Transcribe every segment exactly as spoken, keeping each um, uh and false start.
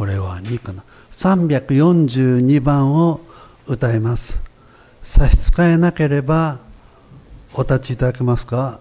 これはにかな。さんびゃくよんじゅうにばんを歌います。差し支えなければお立ちいただけますか。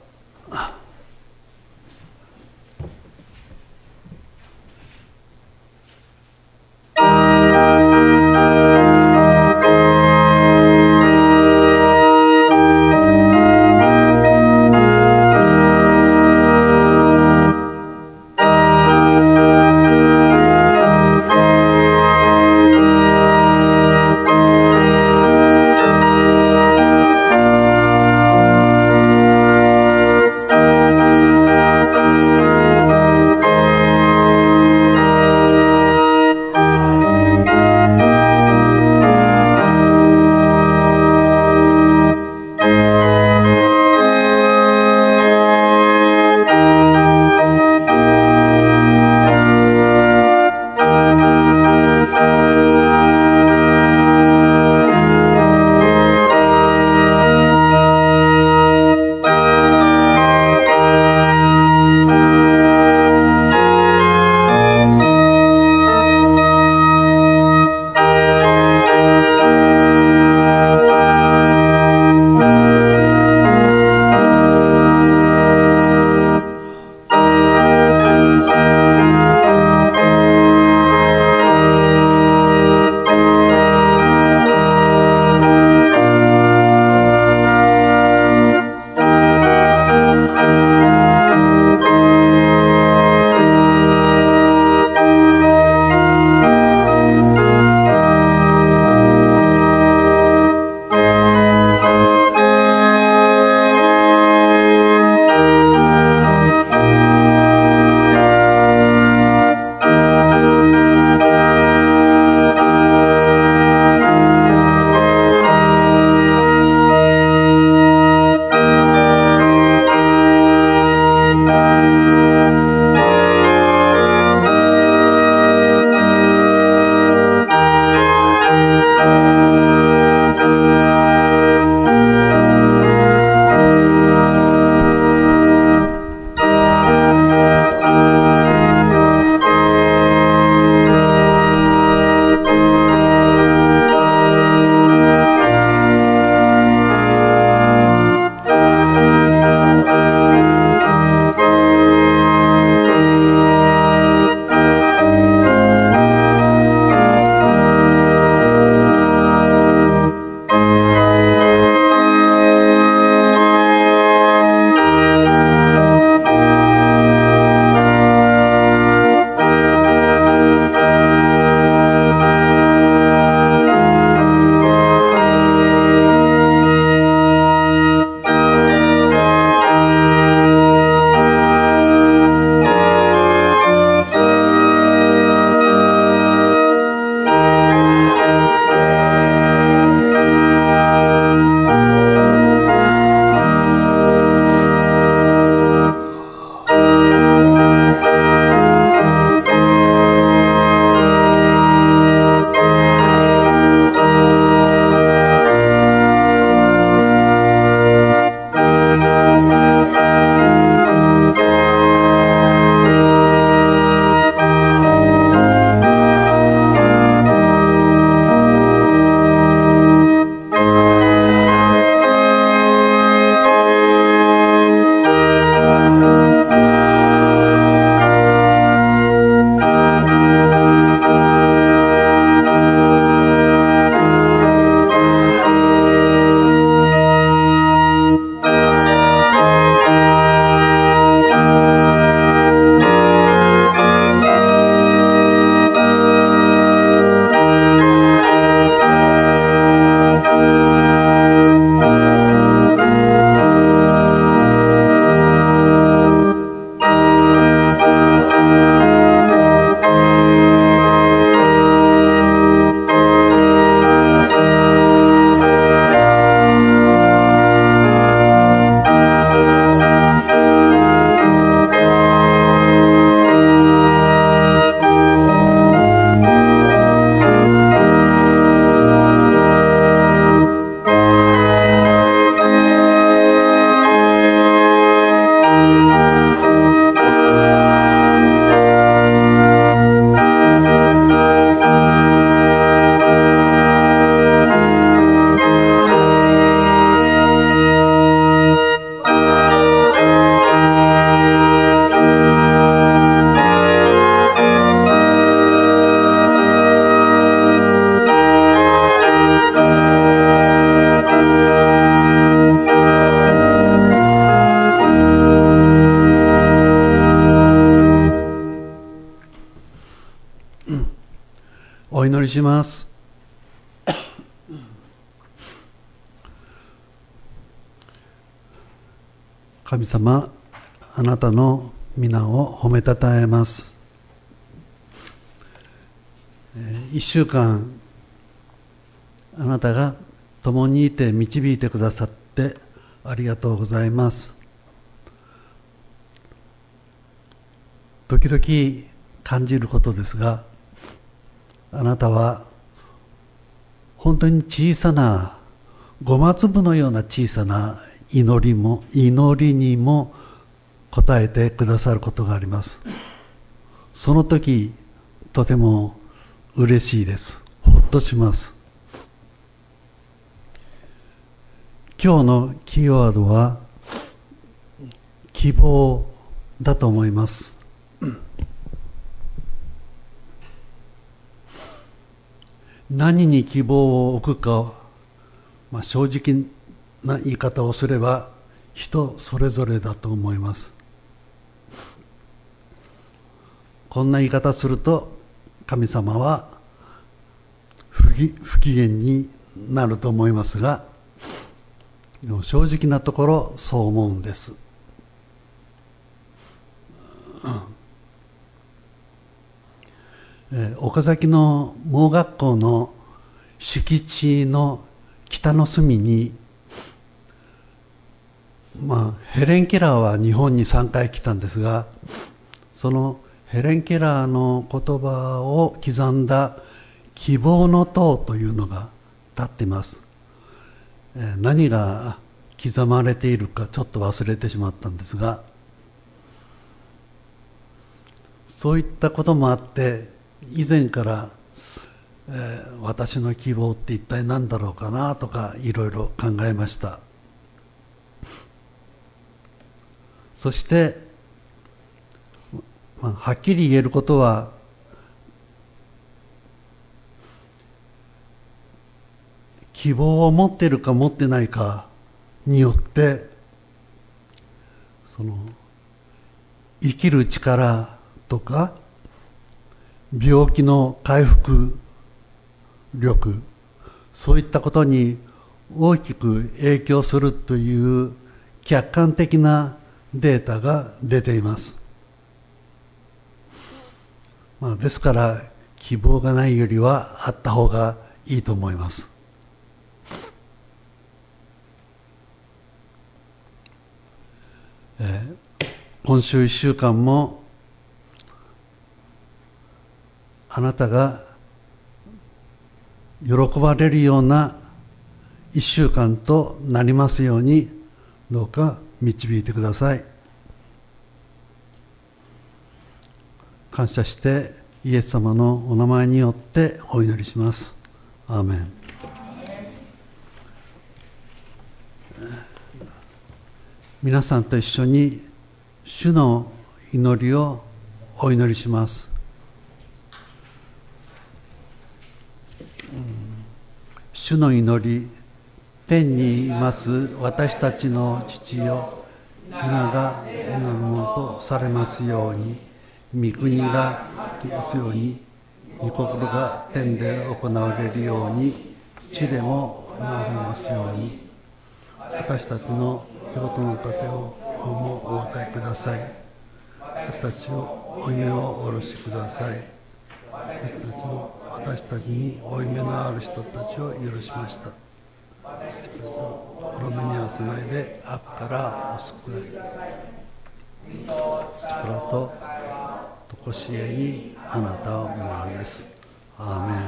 お祈りします。神様、あなたの皆を褒めたたえます。一週間あなたが共にいて導いてくださってありがとうございます。時々感じることですが、あなたは本当に小さなごま粒のような小さな祈りも祈りにも応えてくださることがあります。その時とても嬉しいです。ほっとします。今日のキーワードは希望だと思います。何に希望を置くか、まあ、正直な言い方をすれば人それぞれだと思います。こんな言い方すると神様は不機、不機嫌になると思いますが、でも正直なところそう思うんです。えー、岡崎の盲学校の敷地の北の隅に、まあ、ヘレン・ケラーは日本にさんかい来たんですが、そのヘレン・ケラーの言葉を刻んだ希望の塔というのが立っています。えー、何が刻まれているかちょっと忘れてしまったんですが、そういったこともあって以前から、えー、私の希望って一体何だろうかなとかいろいろ考えました。そして、まあ、はっきり言えることは、希望を持っているか持ってないかによってその生きる力とか病気の回復力、そういったことに大きく影響するという客観的なデータが出ています。まあ、ですから希望がないよりはあった方がいいと思います。えー、今週一週間もあなたが喜ばれるような一週間となりますように、どうか導いてください。感謝してイエス様のお名前によってお祈りします。アーメン。皆さんと一緒に主の祈りをお祈りします。主の祈り、天にいます私たちの父よ、皆が皆のものとされますように、御国が来ますように、御心が天で行われるように、地でも行われますように、私たちの仕事の糧を今日もお与えください。私たちを負い目をおろしください。私たちも私たちに負い目のある人たちを許しました。私たちを滅びに合わせないで悪からお救い。力と常しえにあなたをもらうです。アーメン。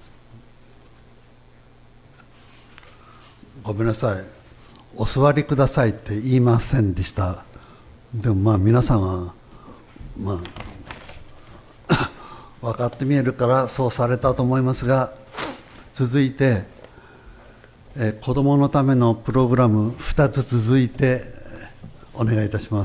ごめんなさい。お座りくださいって言いませんでした。でもまあ皆さんはまあ分かって見えるからそうされたと思いますが、続いて、え子どものためのプログラムふたつ続いてお願いいたします。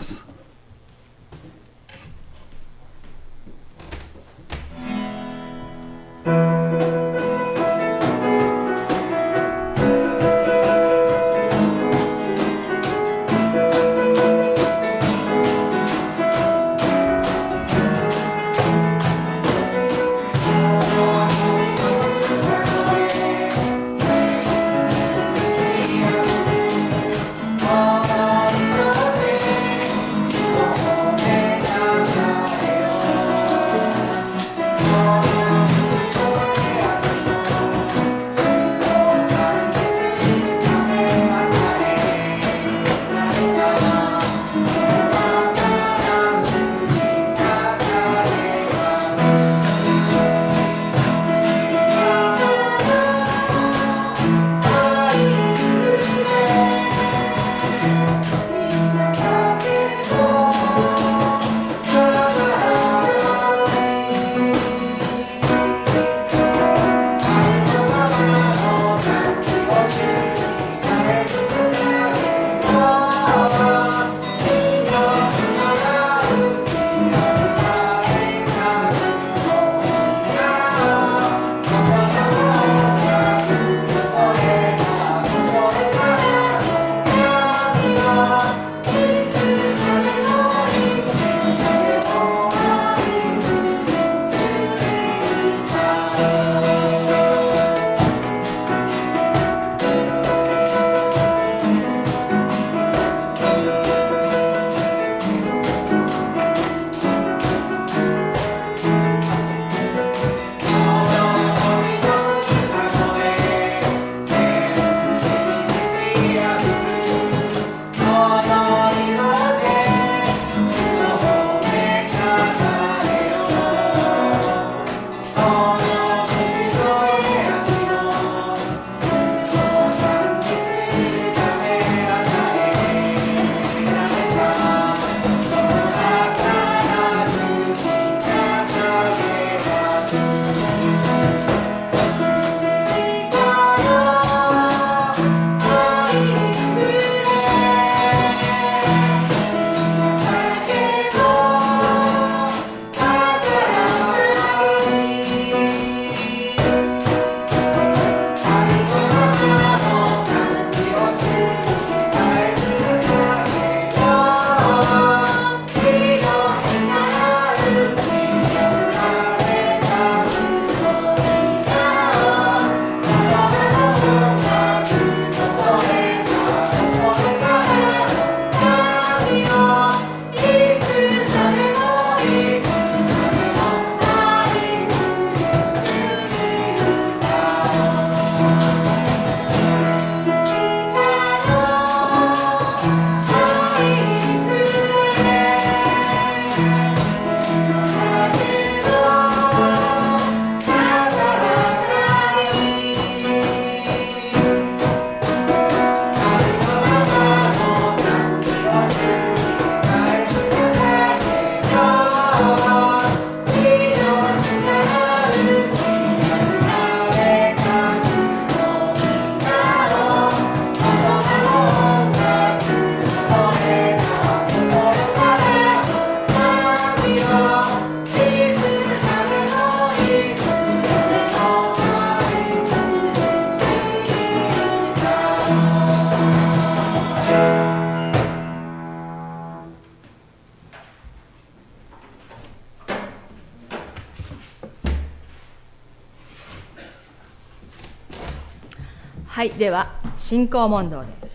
はい、では信仰問答です。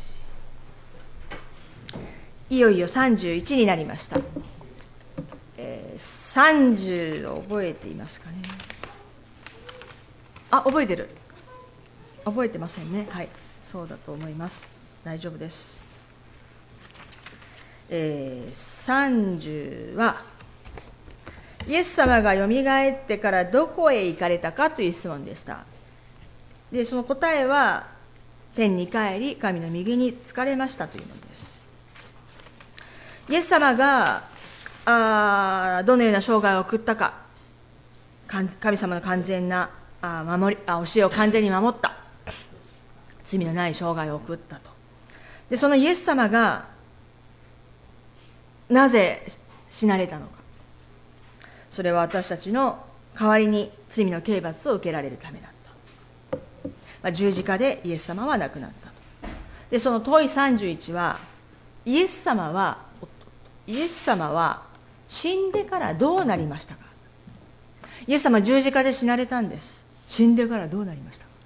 いよいよさんじゅういちになりました。えー、さんじゅう覚えていますかね。あ、覚えてる。覚えてませんね。はい、そうだと思います。大丈夫です。えー、さんじゅうはイエス様がよみがえってからどこへ行かれたかという質問でした。で、その答えは、天に帰り神の右につかれましたというものです。イエス様があどのような生涯を送ったか、神様の完全なあ守りあ教えを完全に守った、罪のない生涯を送ったと。で、そのイエス様がなぜ死なれたのか、それは私たちの代わりに罪の刑罰を受けられるためだった。まあ、十字架でイエス様は亡くなったと。で、その問いさんじゅういちは、イエス様はイエス様は死んでからどうなりましたか。イエス様は十字架で死なれたんです。死んでからどうなりましたか。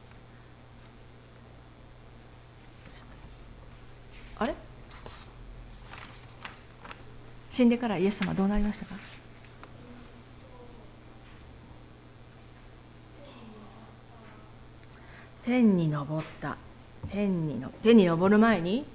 あれ死んでからイエス様はどうなりましたか。天に昇った。天にの天に昇る前に、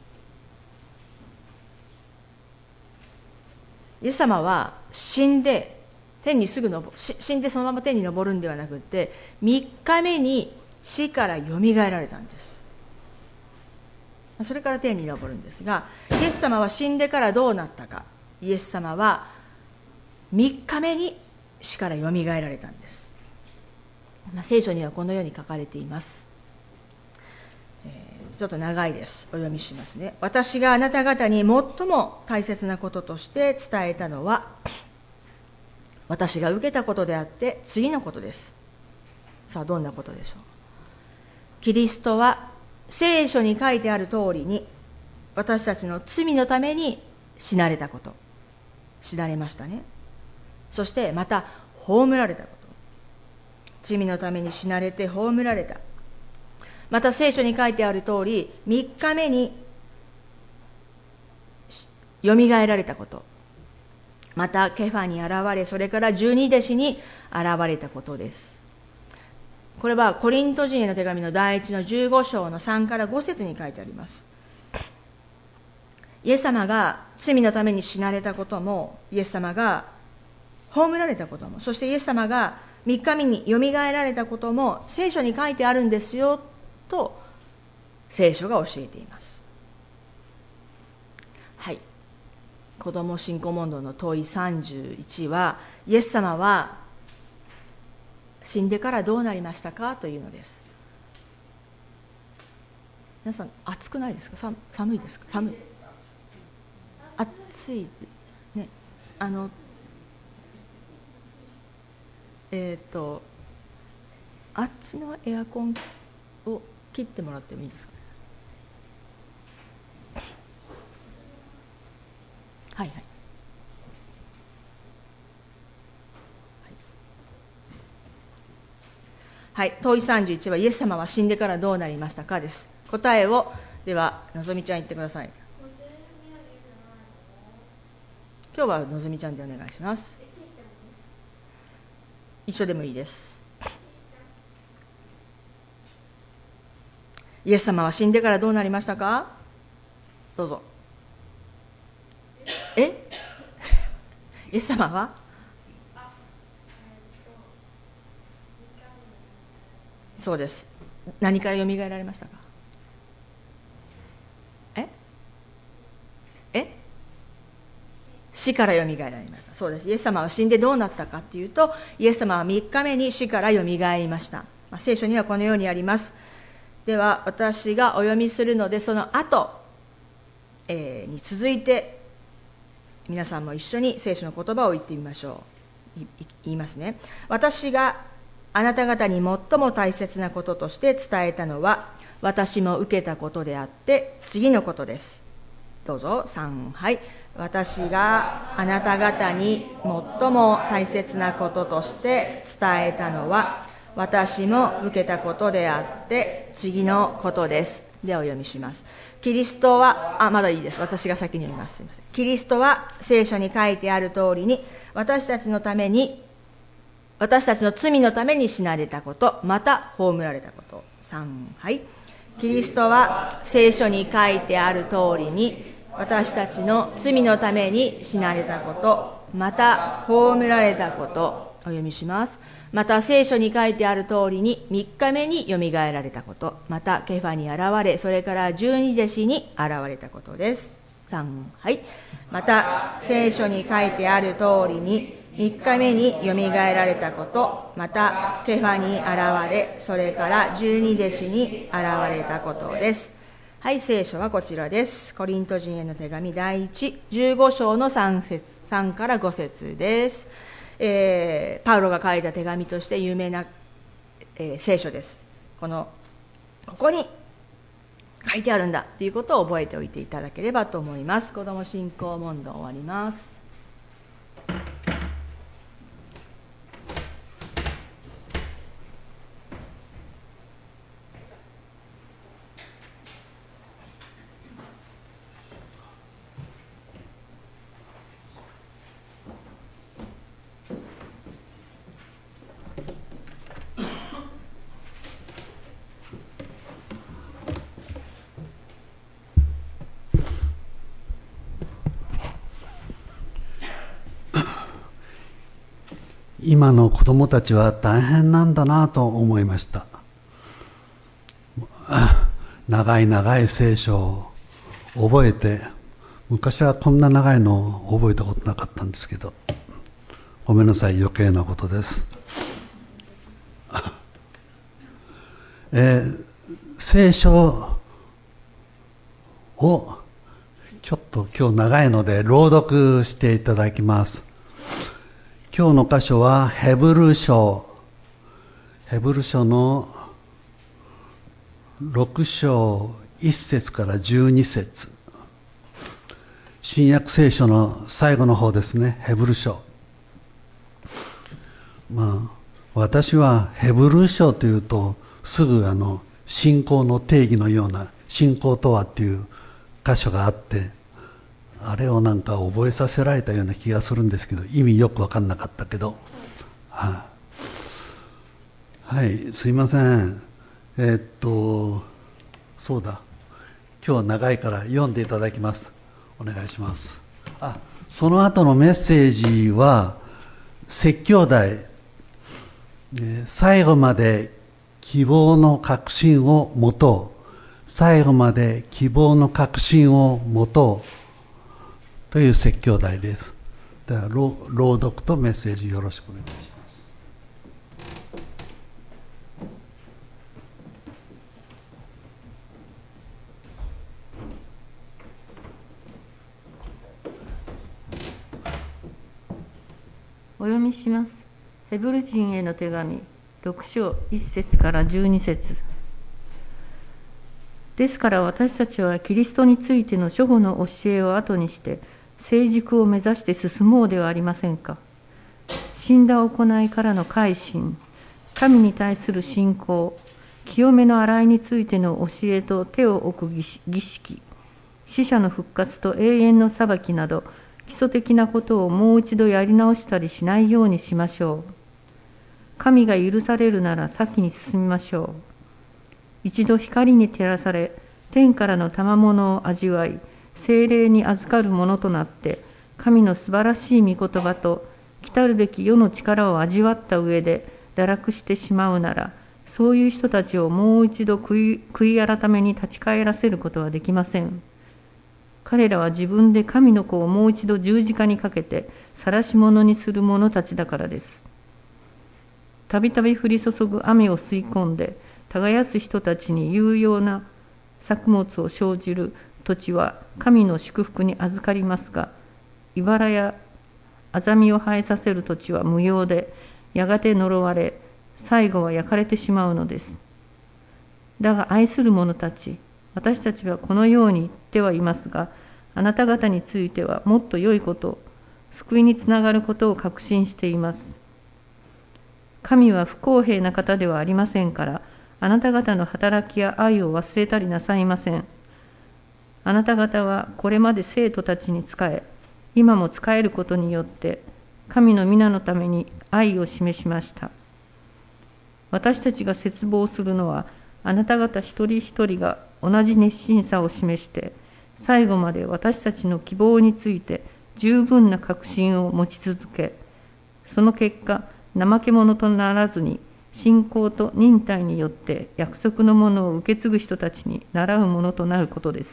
イエス様は死んで天にすぐの死んでそのまま天に昇るんではなくて、みっかめに死からよみがえられたんです。それから天に昇るんですが、イエス様は死んでからどうなったか。イエス様はみっかめに死からよみがえられたんです。まあ、聖書にはこのように書かれています。えー、ちょっと長いです。お読みしますね。私があなた方に最も大切なこととして伝えたのは、私が受けたことであって次のことです。さあ、どんなことでしょう。キリストは聖書に書いてある通りに、私たちの罪のために死なれたこと。死なれましたね。そしてまた葬られたこと。罪のために死なれて葬られた。また聖書に書いてある通り、みっかめによみがえられたこと。またケファに現れ、それから十二弟子に現れたことです。これはコリント人への手紙の第一のじゅうご章のさんからご節に書いてあります。イエス様が罪のために死なれたことも、イエス様が葬られたことも、そしてイエス様がみっかめによみがえられたことも聖書に書いてあるんですよと聖書が教えています。はい。子ども信仰問答の問いさんじゅういちは、イエス様は死んでからどうなりましたかというのです。皆さん暑くないですか。寒いですか。寒い。暑いね。あのえっ、ー、とあっちのエアコンを切ってもらってもいいですかね。はいはい。はい、問いさんじゅういちはイエス様は死んでからどうなりましたかです。答えをではのぞみちゃん言ってください。今日はのぞみちゃんでお願いします。一緒でもいいです。イエス様は死んでからどうなりましたか。どうぞ。えイエス様はそうです。何からよみがえられましたか。ええ死からよみがえられました。そうです。イエス様は死んでどうなったかっていうと、イエス様はみっかめに死からよみがえりました。まあ、聖書にはこのようにあります。では私がお読みするので、その後、えー、に続いて皆さんも一緒に聖書の言葉を言ってみましょう。言いますね。私があなた方に最も大切なこととして伝えたのは、私も受けたことであって次のことです。どうぞ。さんはい。私があなた方に最も大切なこととして伝えたのは、 私も受けたことであって次のことです。ではお読みします。キリストは、あ、まだいいです。私が先に読みます。すいません。キリストは聖書に書いてある通りに、私たちのために、私たちの罪のために死なれたこと、また葬られたこと。さん、はい。キリストは聖書に書いてある通りに、私たちの罪のために死なれたこと、また葬られたこと。お読みします。また聖書に書いてある通りにみっかめによみがえられたこと、またケファに現れ、それから十二弟子に現れたことです。さん、はい。また聖書に書いてある通りにみっかめによみがえられたこと、またケファに現れ、それから十二弟子に現れたことです。はい、聖書はこちらです。コリント人への手紙第一、じゅうご章のさん節、さんからご節です。えー、パウロが書いた手紙として有名な、えー、聖書です。このここに書いてあるんだということを覚えておいていただければと思います。子ども信仰問答終わります。 今の子供たちは大変なんだなと思いました。長い長い聖書を覚えて、昔はこんな長いのを覚えたことなかったんですけど、ごめんなさい、余計なことです。えー、聖書をちょっと今日長いので朗読していただきます。今日の箇所はヘブル書、ヘブル書のろく章いち節からじゅうに節、新約聖書の最後の方ですね、ヘブル書。まあ、私はヘブル書というとすぐあの信仰の定義のような信仰とはっていう箇所があって、あれをなんか覚えさせられたような気がするんですけど、意味よく分かんなかったけど、はい、はい、すいません。えー、っとそうだ、今日は長いから読んでいただきます。お願いします。あ、その後のメッセージは説教題、最後まで希望の確信を持とう、最後まで希望の確信を持とうという説教題です。では朗読とメッセージよろしくお願いします。 お読みします。ヘブル人への手紙ろく章いち節からじゅうに節。ですから私たちはキリストについての諸語の教えを後にして成熟を目指して進もうではありませんか。死んだ行いからの改心、神に対する信仰、清めの洗いについての教えと手を置く儀式、死者の復活と永遠の裁きなど基礎的なことをもう一度やり直したりしないようにしましょう。神が許されるなら先に進みましょう。一度光に照らされ、天からの賜物を味わい、聖霊に預かるものとなって、神の素晴らしい御言葉と、来たるべき世の力を味わった上で堕落してしまうなら、そういう人たちをもう一度悔い、悔い改めに立ち返らせることはできません。彼らは自分で神の子をもう一度十字架にかけて、晒し者にする者たちだからです。たびたび降り注ぐ雨を吸い込んで、耕す人たちに有用な作物を生じる土地は神の祝福に預かりますが、茨やアザミを生えさせる土地は無用で、やがて呪われ、最後は焼かれてしまうのです。だが愛する者たち、私たちはこのように言ってはいますが、あなた方についてはもっと良いこと、救いにつながることを確信しています。 神は不公平な方ではありませんから、あなた方の働きや愛を忘れたりなさいません。あなた方はこれまで生徒たちに仕え、今も仕えることによって、神の皆のために愛を示しました。私たちが切望するのは、あなた方一人一人が同じ熱心さを示して、最後まで私たちの希望について十分な確信を持ち続け、その結果、怠け者とならずに、信仰と忍耐によって約束のものを受け継ぐ人たちに倣うものとなることです。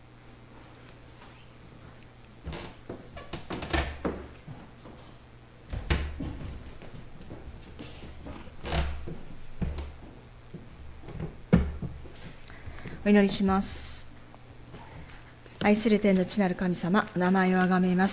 お祈りします。愛する天の父なる神様、お名前をあがめます。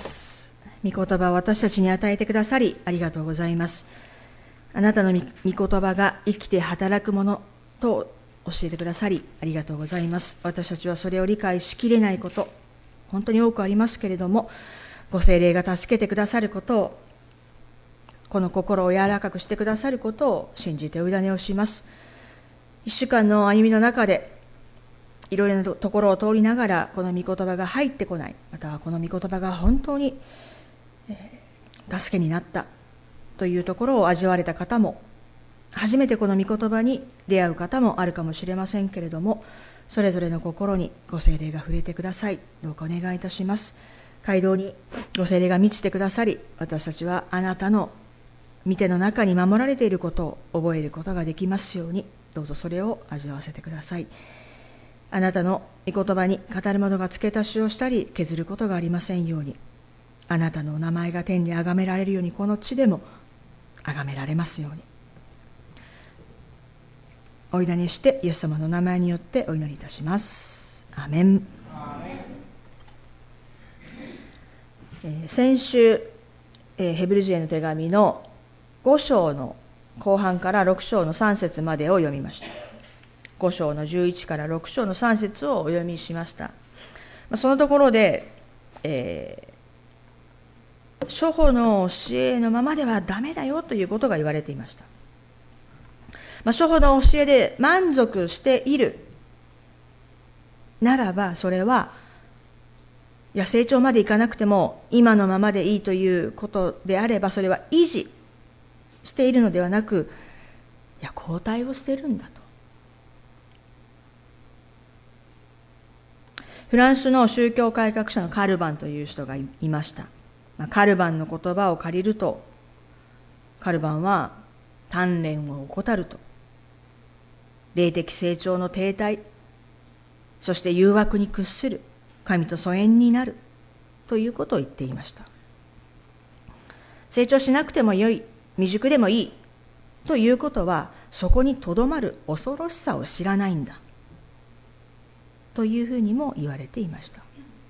御言葉を私たちに与えてくださりありがとうございます。あなたの御言葉が生きて働くものと教えてくださりありがとうございます。私たちはそれを理解しきれないこと、本当に多くありますけれども、ご聖霊が助けてくださることを、この心を柔らかくしてくださることを信じてお委ねをします。一週間の歩みの中でいろいろなところを通りながら、この御言葉が入ってこない、またはこの御言葉が本当に助けになったというところを味わわれた方も、初めてこの御言葉に出会う方もあるかもしれませんけれども、それぞれの心にご聖霊が触れてください。どうかお願いいたします。街道にご聖霊が満ちてくださり、私たちはあなたの御手の中に守られていることを覚えることができますように、どうぞそれを味わわせてください。あなたの御言葉に語る者が付け足しをしたり削ることがありませんように、あなたのお名前が天に崇められるように、この地でも崇められますように。お祈りしてイエス様の名前によってお祈りいたします。アメン。アメン。えー、先週、えー、ヘブル人への手紙のご章の後半からろく章のさん節までを読みました。ご章のじゅういちからろく章のさん節をお読みしました。そのところで、えー、諸法の教えのままではダメだよということが言われていました。まあ、諸法の教えで満足しているならば、それは、いや成長までいかなくても今のままでいいということであれば、それは維持しているのではなく、いや後退をしているんだと。フランスの宗教改革者のカルバンという人がいました。まあ、カルバンの言葉を借りると、カルバンは鍛錬を怠ると、霊的成長の停滞、そして誘惑に屈する、神と疎遠になるということを言っていました。成長しなくてもよい、未熟でもいいということは、そこにとどまる恐ろしさを知らないんだというふうにも言われていました。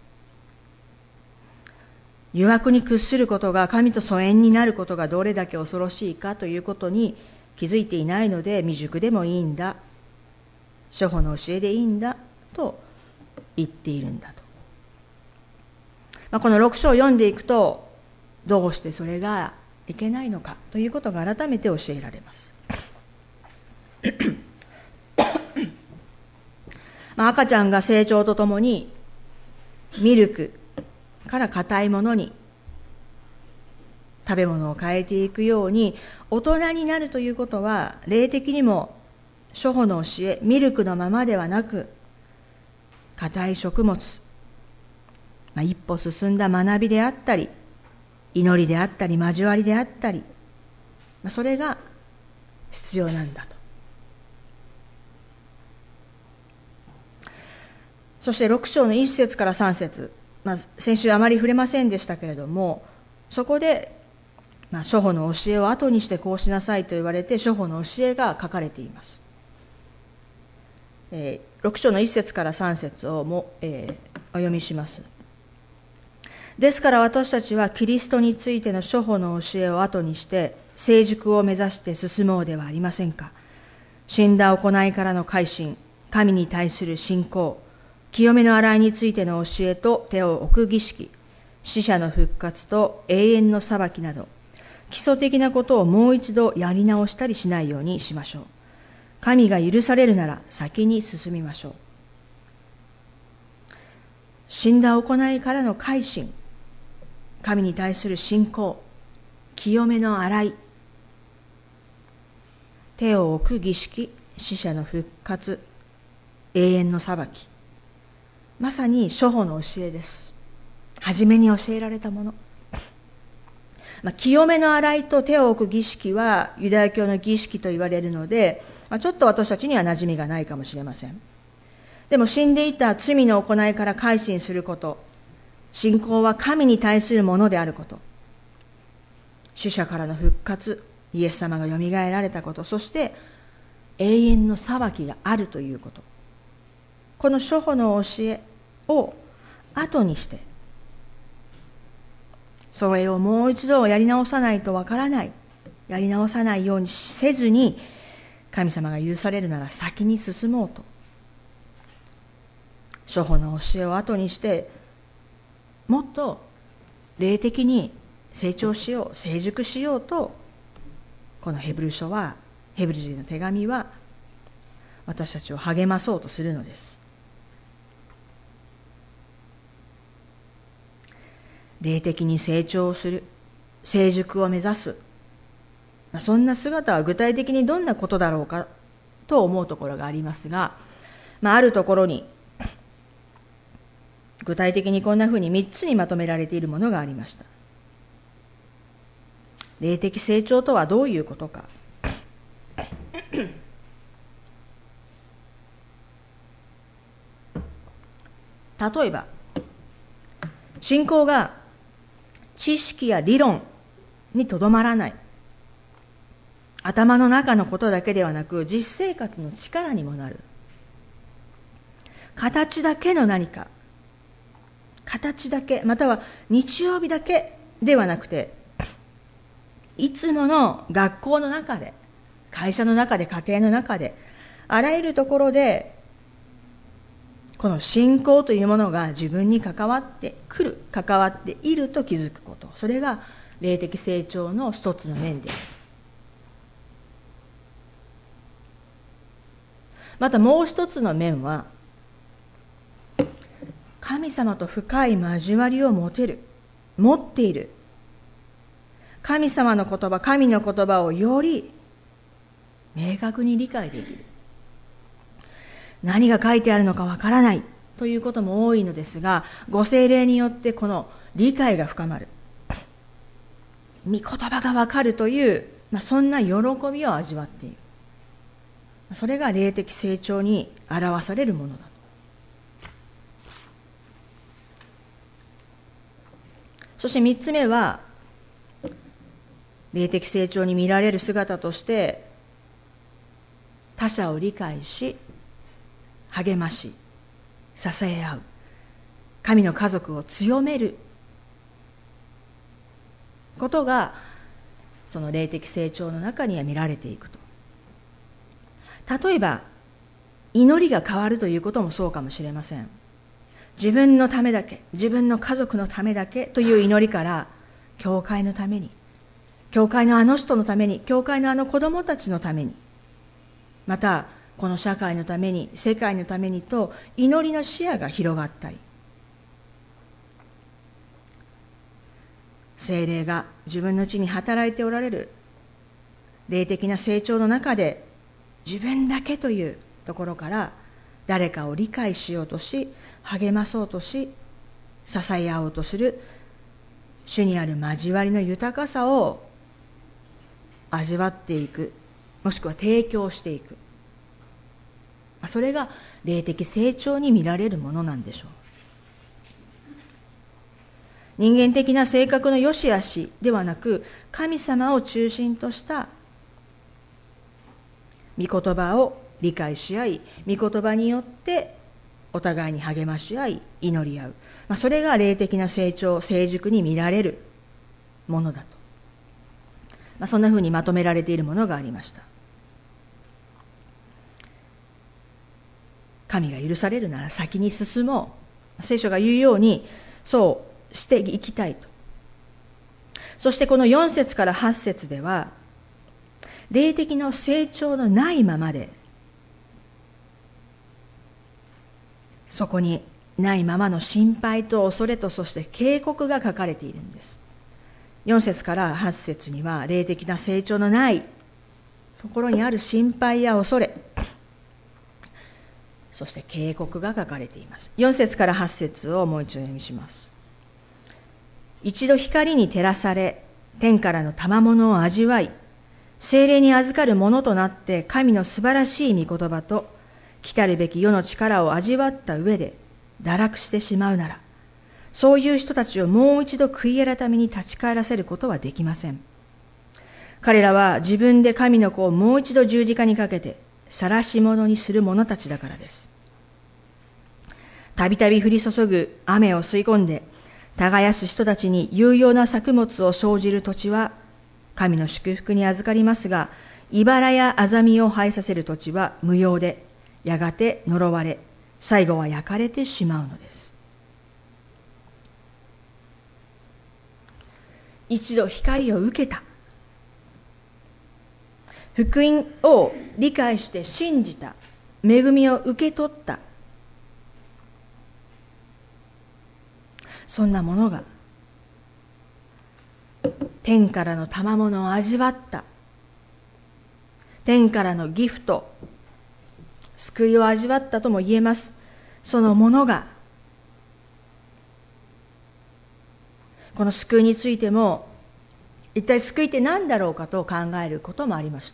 誘惑に屈することが、神と疎遠になることがどれだけ恐ろしいかということに気づいていないので、未熟でもいいんだ、諸法の教えでいいんだと言っているんだと。まあ、このろく章を読んでいくと、どうしてそれがいけないのかということが改めて教えられます。まあ、赤ちゃんが成長とともにミルクから硬いものに食べ物を変えていくように、大人になるということは霊的にも諸法の教え、ミルクのままではなく、硬い食物、まあ、一歩進んだ学びであったり、祈りであったり、交わりであったり、まあ、それが必要なんだと。そしてろく章のいち節からさん節、まあ、先週あまり触れませんでしたけれども、そこで、まあ、諸法の教えを後にしてこうしなさいと言われて、諸法の教えが書かれています。えー、ろく章のいち節からさん節をも、えー、お読みします。ですから私たちはキリストについての諸法の教えを後にして成熟を目指して進もうではありませんか。死んだ行いからの改心、神に対する信仰、清めの洗いについての教えと手を置く儀式、死者の復活と永遠の裁きなど、 基礎的なことをもう一度やり直したりしないようにしましょう。神が許されるなら先に進みましょう。死んだ行いからの改心、神に対する信仰、清めの洗い、手を置く儀式、死者の復活、永遠の裁き、まさに諸法の教えです。初めに教えられたもの。まあ、清めの洗いと手を置く儀式はユダヤ教の儀式と言われるので、まあ、ちょっと私たちには馴染みがないかもしれません。でも死んでいた罪の行いから改心すること、信仰は神に対するものであること、死者からの復活、イエス様がよみがえられたこと、そして永遠の裁きがあるということ、この諸法の教えを後にして、それをもう一度やり直さないとわからない、やり直さないようにせずに、神様が許されるなら先に進もうと、諸法の教えを後にして、もっと霊的に成長しよう、成熟しようと、このヘブル書は、ヘブル人の手紙は私たちを励まそうとするのです。霊的に成長する、成熟を目指す、そんな姿は具体的にどんなことだろうかと思うところがありますが、まあ、あるところに具体的にこんなふうにみっつにまとめられているものがありました。霊的成長とはどういうことか。例えば、信仰が知識や理論にとどまらない。頭の中のことだけではなく、実生活の力にもなる。形だけの何か、形だけ、または日曜日だけではなくて、いつもの学校の中で、会社の中で、家庭の中で、あらゆるところで、この信仰というものが自分に関わってくる、関わっていると気づくこと。それが霊的成長の一つの面である。またもう一つの面は、神様と深い交わりを持てる、持っている。神様の言葉、神の言葉をより明確に理解できる。何が書いてあるのかわからないということも多いのですが、ご聖霊によってこの理解が深まる。御言葉がわかるという、まあ、そんな喜びを味わっている。それが霊的成長に表されるものだと。そして三つ目は、霊的成長に見られる姿として、他者を理解し、励まし、支え合う。神の家族を強めることが、その霊的成長の中には見られていくと。例えば、祈りが変わるということもそうかもしれません。自分のためだけ、自分の家族のためだけという祈りから、教会のために、教会のあの人のために、教会のあの子供たちのために、また、この社会のために、世界のためにと、祈りの視野が広がったり、聖霊が自分のうちに働いておられる霊的な成長の中で、自分だけというところから誰かを理解しようとし、励まそうとし、支え合おうとする主にある交わりの豊かさを味わっていく、もしくは提供していく。それが霊的成長に見られるものなんでしょう。人間的な性格の良し悪しではなく、神様を中心とした御言葉を理解し合い、御言葉によってお互いに励まし合い、祈り合う。まあ、それが霊的な成長、成熟に見られるものだと。まあ、そんなふうにまとめられているものがありました。神が許されるなら先に進もう。聖書が言うように、そうしていきたいと。 そしてこのよん節からはち節では、霊的な成長のないままで、そこにないままの心配と恐れと、そして警告が書かれているんです。よん節からはち節には、霊的な成長のないところにある心配や恐れ、そして警告が書かれています。よん節からはち節をもう一度読みします。一度光に照らされ、天からの賜物を味わい、聖霊に預かるものとなって神の素晴らしい御言葉と来たるべき世の力を味わった上で堕落してしまうなら、そういう人たちをもう一度悔い改めに立ち返らせることはできません。彼らは自分で神の子をもう一度十字架にかけて晒し者にする者たちだからです。たびたび降り注ぐ雨を吸い込んで耕す人たちに有用な作物を生じる土地は神の祝福に預かりますが、茨やアザミを生えさせる土地は無用で、やがて呪われ、最後は焼かれてしまうのです。一度光を受けた。福音を理解して信じた。恵みを受け取った。そんなものが天からの賜物を味わった。天からのギフト、救いを味わったとも言えます。そのものが、この救いについても、一体救いって何だろうかと考えることもありました。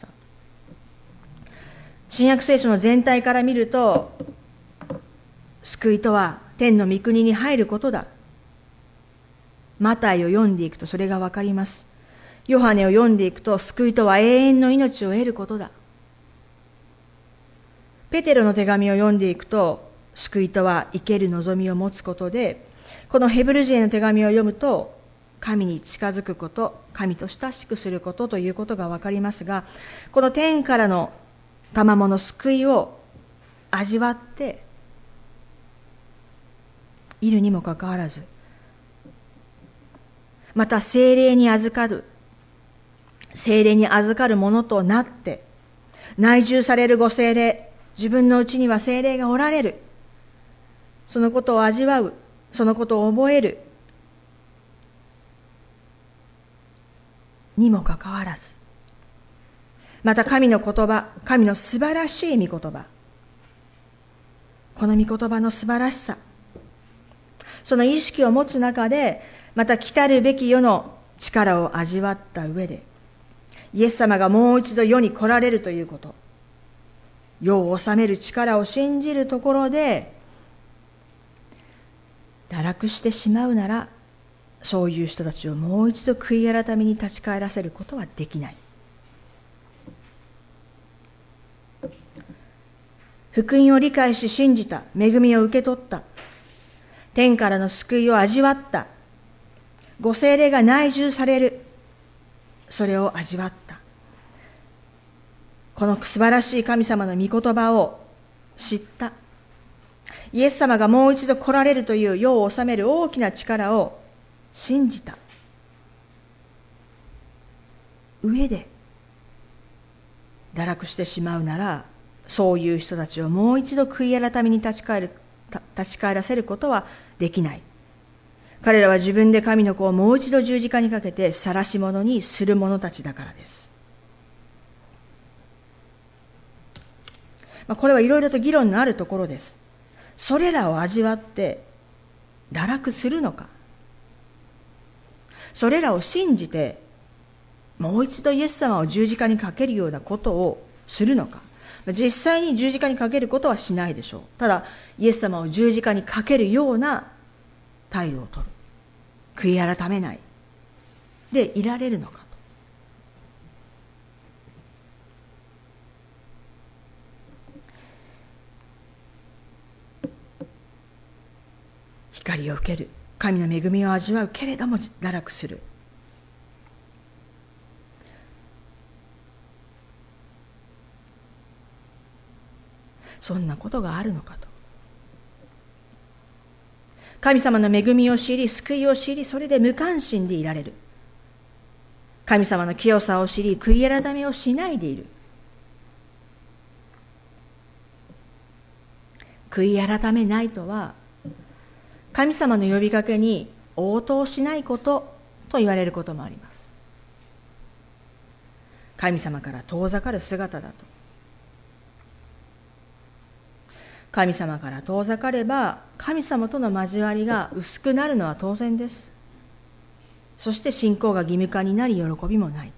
新約聖書の全体から見ると、救いとは天の御国に入ることだ。マタイを読んでいくとそれがわかります。ヨハネを読んでいくと、救いとは永遠の命を得ることだ。ペテロの手紙を読んでいくと、救いとは生ける望みを持つことで、このヘブル人への手紙を読むと、神に近づくこと、神と親しくすることということがわかりますが、この天からの賜物救いを味わっているにもかかわらず、また聖霊に預かる、聖霊に預かるものとなって、内住されるご聖霊、自分のうちには聖霊がおられる。そのことを味わう、そのことを覚える。にもかかわらず、また神の言葉、神の素晴らしい御言葉、この御言葉の素晴らしさ、その意識を持つ中で、また来たるべき世の力を味わった上で、イエス様がもう一度世に来られるということ、世を治める力を信じるところで、堕落してしまうなら、そういう人たちをもう一度悔い改めに立ち返らせることはできない。福音を理解し信じた、恵みを受け取った、天からの救いを味わった、ご聖霊が内住される、それを味わった。この素晴らしい神様の御言葉を知った。イエス様がもう一度来られるという世を治める大きな力を信じた上で堕落してしまうなら、そういう人たちをもう一度悔い改めに立ち返る、立ち返らせることはできない。彼らは自分で神の子をもう一度十字架にかけて晒し者にする者たちだからです。まあ、これはいろいろと議論のあるところです。それらを味わって堕落するのか、それらを信じてもう一度イエス様を十字架にかけるようなことをするのか。実際に十字架にかけることはしないでしょう。ただイエス様を十字架にかけるような態度をとる、悔い改めないでいられるのかと。光を受ける、神の恵みを味わうけれども堕落する、そんなことがあるのかと。神様の恵みを知り、救いを知り、それで無関心でいられる。 神様の清さを知り、悔い改めをしないでいる。悔い改めないとは、神様の呼びかけに応答しないことと言われることもあります。神様から遠ざかる姿だと。神様から遠ざかれば、神様との交わりが薄くなるのは当然です。そして信仰が義務化になり、喜びもない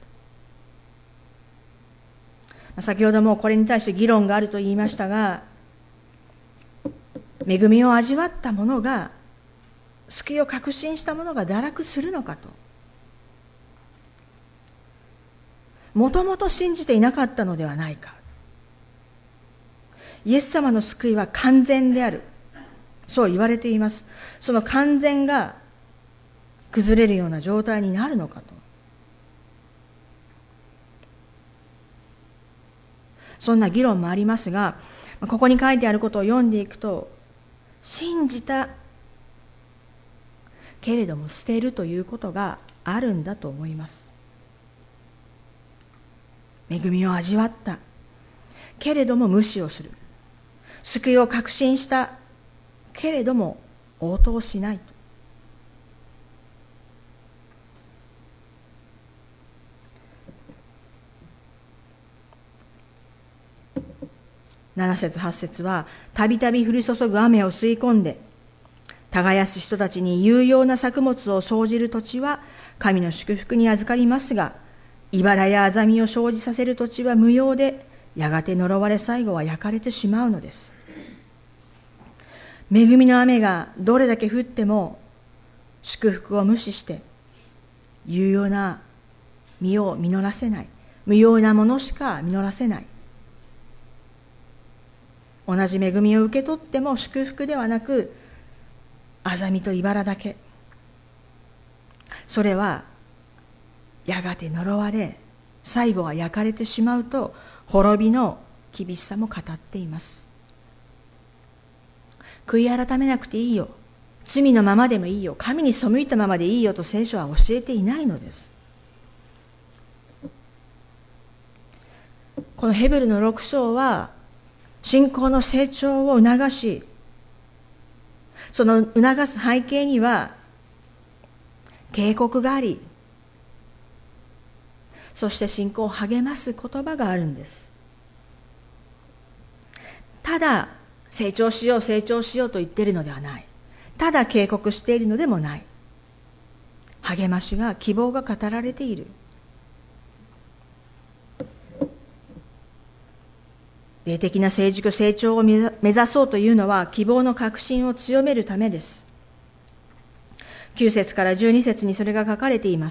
と。先ほどもこれに対して議論があると言いましたが、恵みを味わった者が、救いを確信した者が堕落するのかと。もともと信じていなかったのではないか。イエス様の救いは完全である。そう言われています。その完全が崩れるような状態になるのかと。そんな議論もありますが、ここに書いてあることを読んでいくと、信じたけれども捨てるということがあるんだと思います。恵みを味わったけれども無視をする。救いを確信したけれども応答しないと。なな節はち節は、たびたび降り注ぐ雨を吸い込んで、耕す人たちに有用な作物を生じる土地は神の祝福に預かりますが、茨やアザミを生じさせる土地は無用で、やがて呪われ最後は焼かれてしまうのです。恵みの雨がどれだけ降っても、祝福を無視して、有用な実を実らせない。無用なものしか実らせない。同じ恵みを受け取っても祝福ではなく、アザミと茨だけ。それは、やがて呪われ、最後は焼かれてしまうと、滅びの厳しさも語っています。悔い改めなくていいよ。罪のままでもいいよ。神に背いたままでいいよと聖書は教えていないのです。このヘブルのろく章は、信仰の成長を促し、その促す背景には、警告があり、そして信仰を励ます言葉があるんです。ただ、成長しよう、成長しようと言っているのではない。ただ警告しているのでもない。励ましが、希望が語られている。霊的な成熟、成長を目指そうというのは、希望の確信を強めるためです。きゅう節からじゅうに節にそれが書かれています。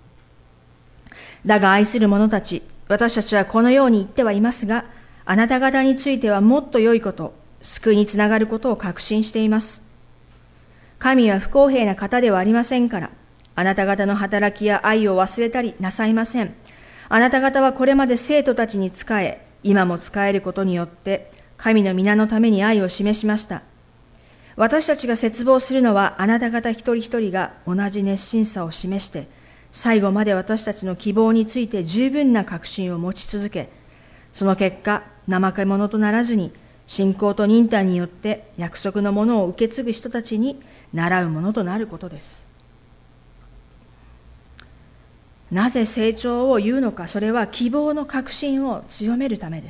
だが愛する者たち、私たちはこのように言ってはいますが、あなた方についてはもっと良いこと、救いにつながることを確信しています。神は不公平な方ではありませんから、あなた方の働きや愛を忘れたりなさいません。あなた方はこれまで生徒たちに仕え、今も仕えることによって、神の皆のために愛を示しました。私たちが切望するのは、あなた方一人一人が同じ熱心さを示して、最後まで私たちの希望について十分な確信を持ち続け、その結果、怠け者とならずに、信仰と忍耐によって約束のものを受け継ぐ人たちに習うものとなることです。なぜ成長を言うのか、それは希望の確信を強めるためです。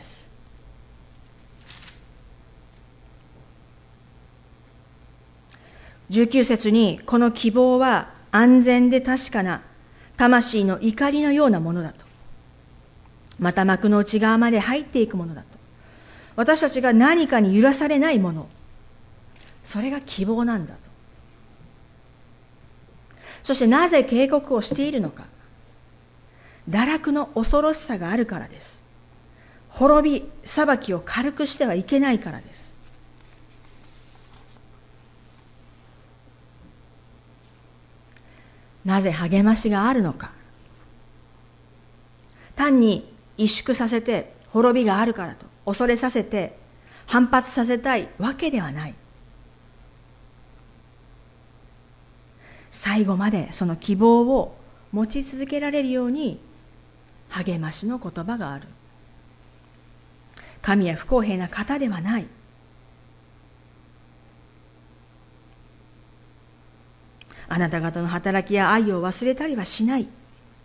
じゅうきゅう節に、この希望は安全で確かな魂の怒りのようなものだと。また幕の内側まで入っていくものだと。私たちが何かに揺らされないもの。それが希望なんだと。そしてなぜ警告をしているのか。堕落の恐ろしさがあるからです。滅び、裁きを軽くしてはいけないからです。なぜ励ましがあるのか。単に萎縮させて滅びがあるからと恐れさせて反発させたいわけではない。最後までその希望を持ち続けられるように励ましの言葉がある。神は不公平な方ではない。あなた方の働きや愛を忘れたりはしない。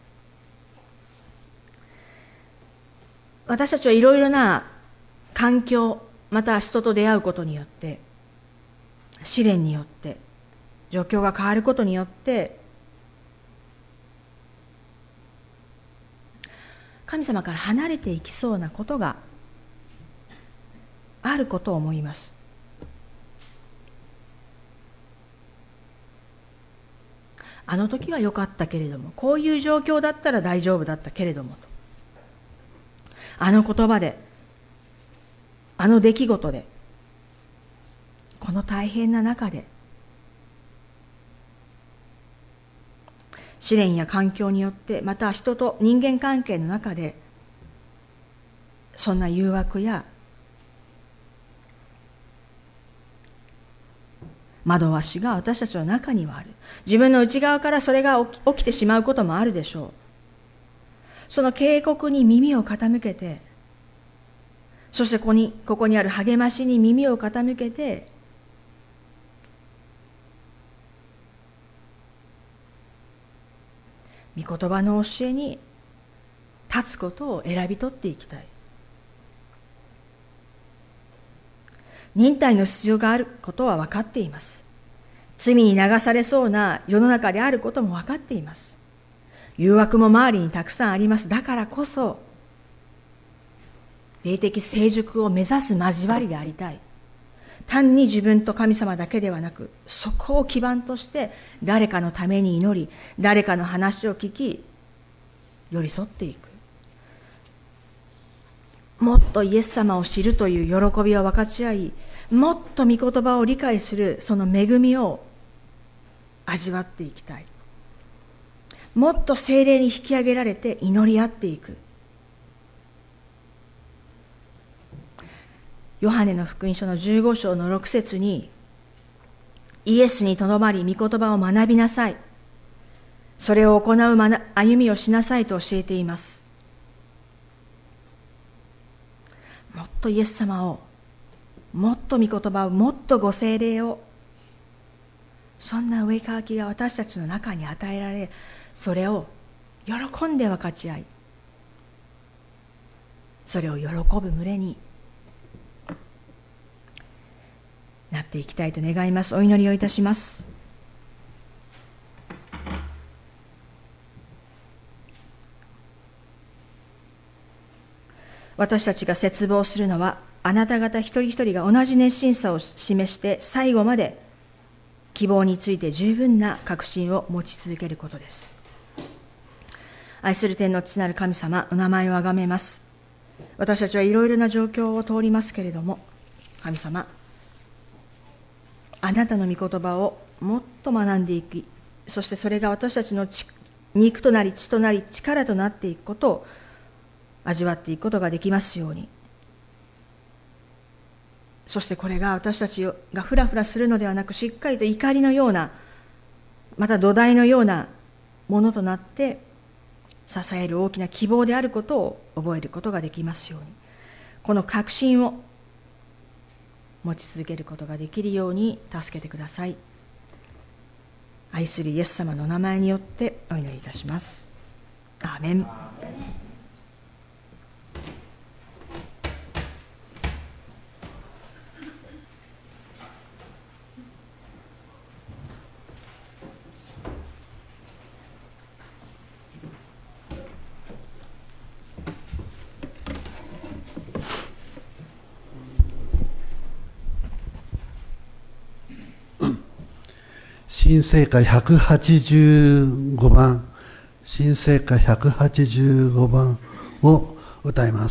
私たちはいろいろな環境、また人と出会うことによって、試練によって、状況が変わることによって、神様から離れていきそうなことがあることを思います。あの時は良かったけれども、こういう状況だったら大丈夫だったけれどもと。あの言葉で、あの出来事で、この大変な中で、試練や環境によって、また人と人間関係の中で、そんな誘惑や惑わしが私たちの中にはある。自分の内側からそれが起き、起きてしまうこともあるでしょう。その警告に耳を傾けて、そしてここに、ここにある励ましに耳を傾けて、御言葉の教えに立つことを選び取っていきたい。忍耐の必要があることは分かっています。罪に流されそうな世の中であることも分かっています。誘惑も周りにたくさんあります。だからこそ、霊的成熟を目指す交わりでありたい。単に自分と神様だけではなく、そこを基盤として誰かのために祈り、誰かの話を聞き、寄り添っていく。もっとイエス様を知るという喜びを分かち合い、もっと御言葉を理解するその恵みを味わっていきたい。もっと聖霊に引き上げられて祈り合っていく。ヨハネの福音書のじゅうご章のろく節に、イエスにとどまり御言葉を学びなさい。それを行う歩みをしなさいと教えています。もっとイエス様を、もっと御言葉を、もっとご聖霊を、そんな植え替きが私たちの中に与えられ、それを喜んで分かち合い、それを喜ぶ群れになっていきたいと願います。お祈りをいたします。私たちが切望するのは、あなた方一人一人が同じ熱心さを示して最後まで希望について十分な確信を持ち続けることです。愛する天の父なる神様、お名前をあがめます。私たちはいろいろな状況を通りますけれども、神様、あなたの御言葉をもっと学んでいき、そしてそれが私たちの肉となり血となり力となっていくことを味わっていくことができますように。そしてこれが私たちがフラフラするのではなく、しっかりと怒りのような、また土台のようなものとなって支える大きな希望であることを覚えることができますように。この確信を持ち続けることができるように助けてください。愛するイエス様のお名前によってお祈りいたします。アーメン。 新聖歌ひゃくはちじゅうごばん、新聖歌ひゃくはちじゅうごばんを歌います。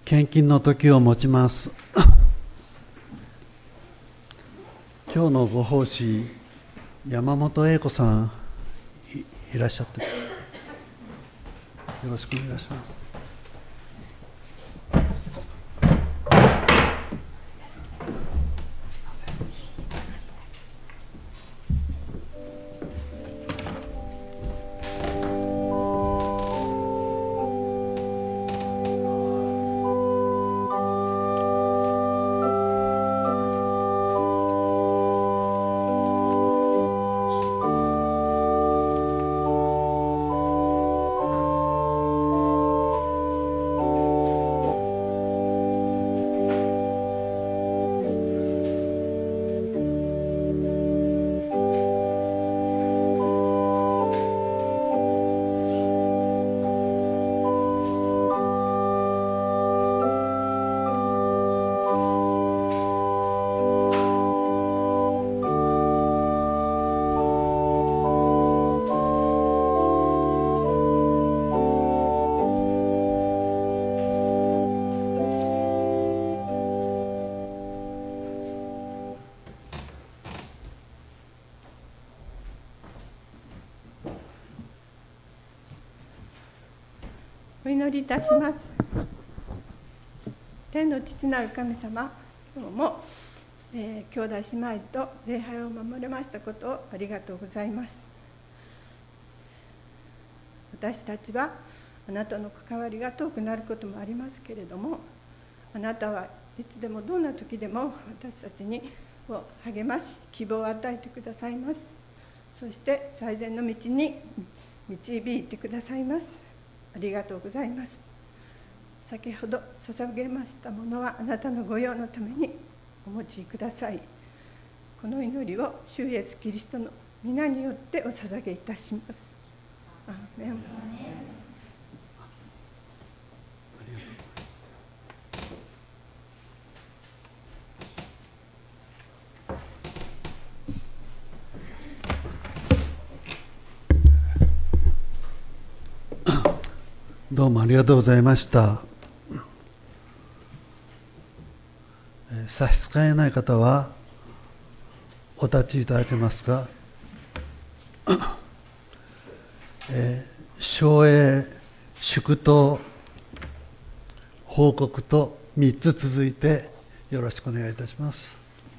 献金の時を持ちます。今日のご奉仕、山本英子さん い, いらっしゃって、よろしくお願いします。 お祈りいたします。天の父なる神様、今日も、えー、兄弟姉妹と礼拝を守れましたことをありがとうございます。私たちはあなたの関わりが遠くなることもありますけれども、あなたはいつでもどんな時でも私たちにを励まし、希望を与えてくださいます。そして最善の道に導いてくださいます。ありがとうございます。先ほど捧げましたものはあなたの御用のためにお持ちください。この祈りを主イエスキリストの皆によってお捧げいたします。アーメン。 どうもありがとうございました。差し支えない方はお立ちいただけますか。えー、奨励、祝祷、報告とみっつ続いてよろしくお願いいたします。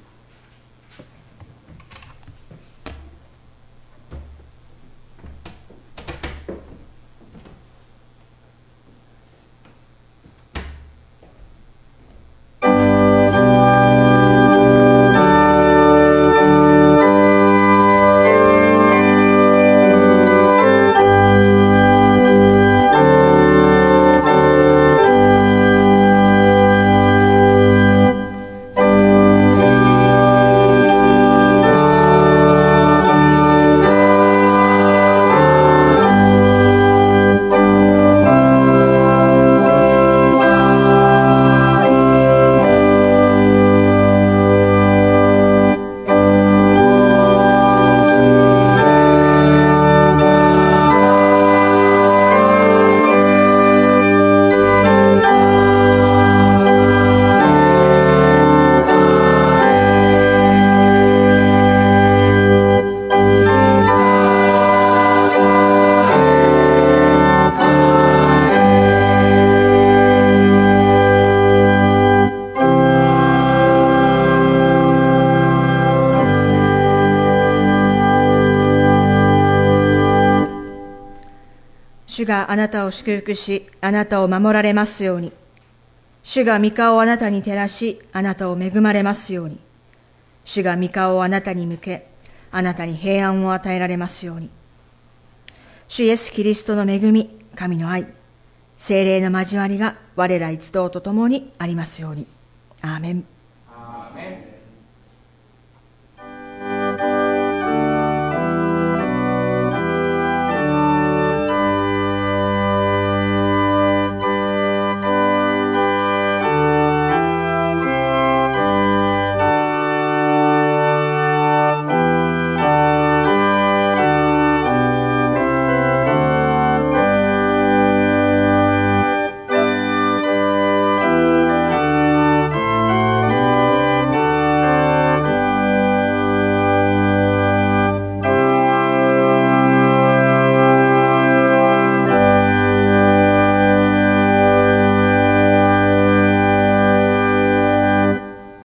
主があなたを祝福し、あなたを守られますように。主が御顔をあなたに照らし、あなたを恵まれますように。主が御顔をあなたに向け、あなたに平安を与えられますように。主イエスキリストの恵み、神の愛、聖霊の交わりが我ら一同と共にありますように。アーメン。 アーメン。